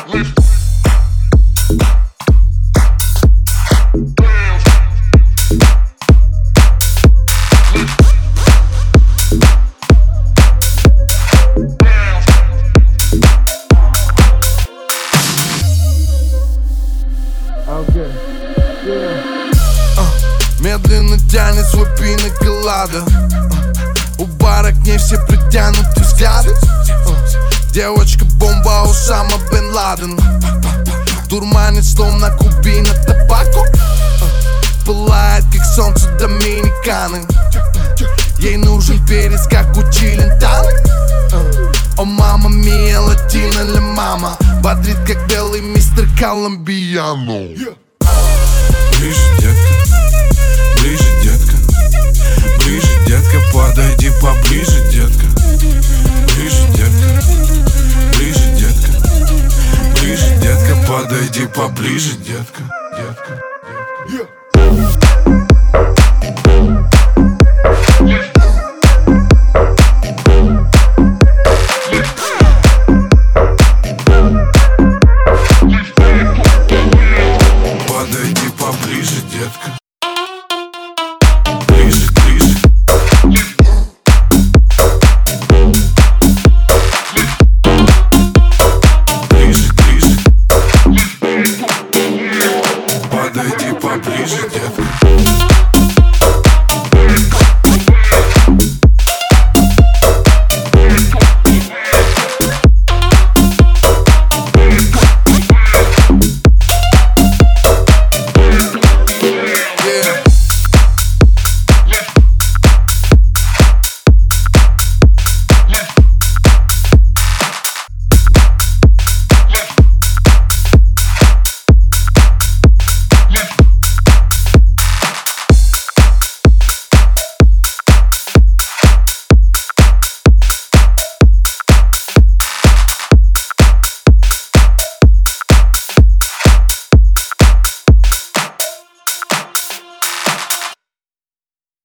Медленно тянет свой пинаколада. У бара к ней все притянуты взгляды. Девочка-бомба Усама Бен Ладен. Дурманит словно кубина табаку. Пылает, как солнце Доминиканы. Ей нужен перец, как у Челентано. О, мама мия, латина ля мама. Бодрит, как белый мистер Колумбиано. Ближе, детка, ближе, детка. Ближе, детка, подойди поближе, детка. Ближе, детка, ближе, детка. Ближе, детка, подойди поближе, детка. Детка, детка.